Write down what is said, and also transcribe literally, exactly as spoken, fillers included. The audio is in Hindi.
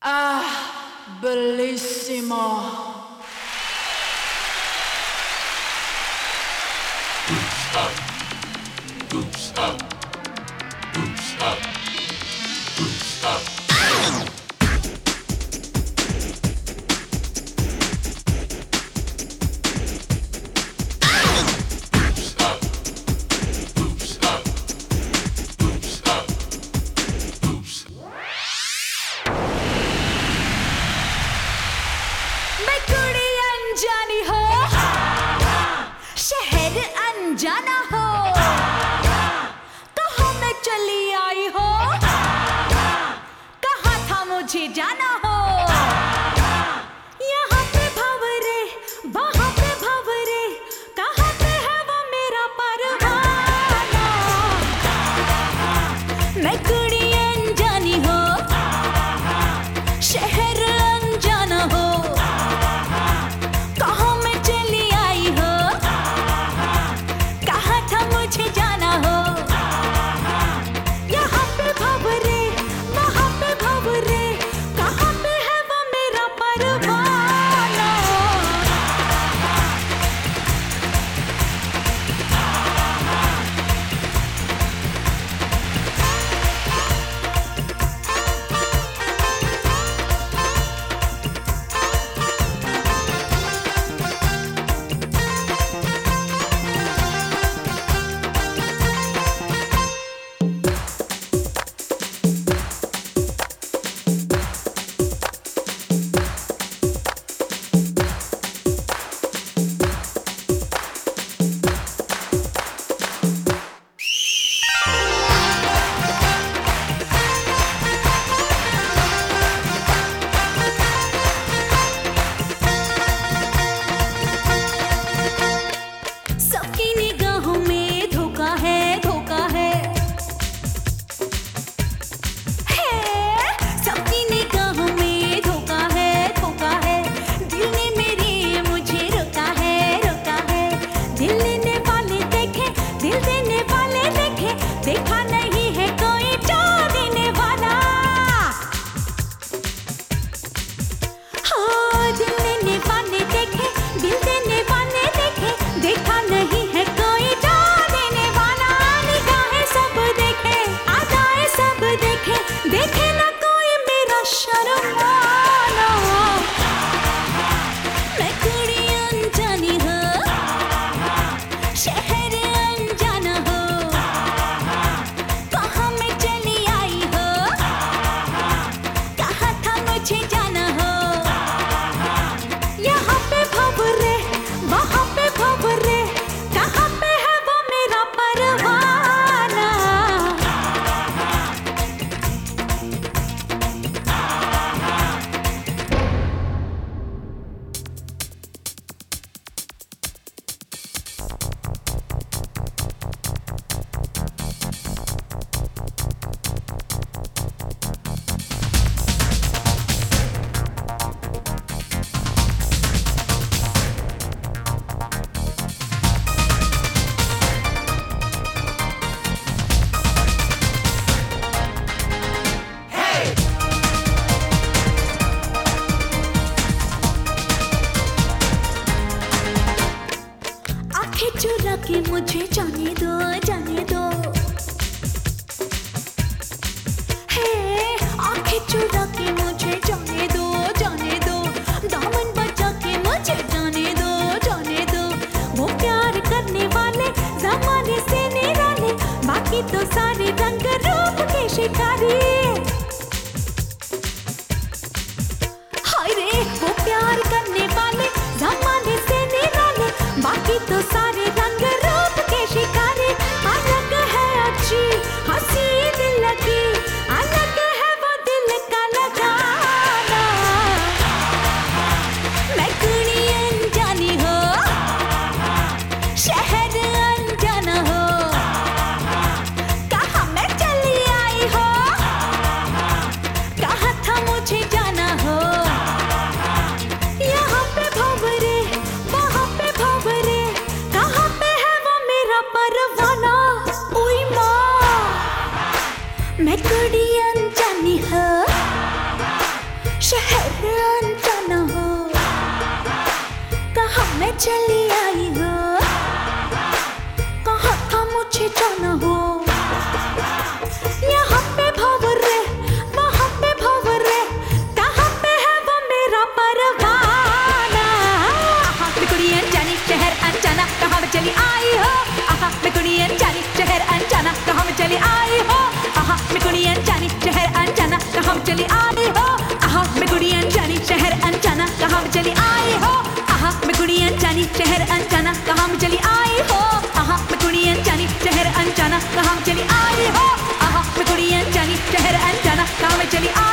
Ah, bellissimo. Boots up, boots up, boots up, boots up. जाना हो कहाँ मैं चली आई हो, कहाँ था मुझे जाना हो। यहाँ पे भंवरे वहाँ पे भंवरे, कहाँ पे है वो मेरा परवाना। मैं कुड़ी अनजानी हो, शहर अनजाना हो, कहाँ मैं चली आई हो, मुझे जाना हो। यहाँ पे भंवरे वहाँ पे भंवरे, कहाँ पे है वो मेरा परवाना। देखा नहीं है कोई जो देने वाला, हाँ दिल देने वाले देखे, दिल देने वाले देखे, देखा नहीं है कोई जो देने वाला। निगाहें सब देखे, अदाएं सब देखे, देखे ना कोई मेरा शर्माना। मैं कुड़ी अनजानी हो, शहर अनजाना हो, मुझे जाना हो। यहाँ पे भंवरे वहाँ पे भंवरे, कहाँ पे है वो मेरा परवाना। चुरा के मुझे जाने दो, जाने दो, हे आंखें चुरा के मुझे जाने दो, जाने दो, दामन बचा के मुझे जाने दो, जाने दो। वो प्यार करने वाले ज़माने से निराले, बाकी तो सारे रंग रूप के शिकारी। हाय रे वो प्यार करने वाले ज़माने से निराले, बाकी तो सारे रंग रूप के शिकारी। चली आई हो, कहाँ था मुझे जाना हो, यहाँ पे भंवर रे, वहाँ पे भंवर रे, कहाँ पे है वो मेरा परवाना। आहा मैं कुड़ी अनजानी शहर अनजाना, कहाँ में चली आई हो। आहा मैं कुड़ी अनजानी शहर अनजाना, कहाँ में चली आई हो। आहा मैं कुड़ी अनजानी शहर अनजाना, कहाँ में चली आई हो। आहा मैं कुड़ी अनजानी शहर अनजाना, कहाँ में चली आई हो। आहा मैं कुड़ी अनजानी शहर अनजाना, कहाँ में चली आई हो। आहा मैं कुड़ी अनजानी शहर अनजाना, कहाँ में चली आई हो। आहा मैं कुड़ी अनजानी शहर अनजाना, कहाँ में चली आई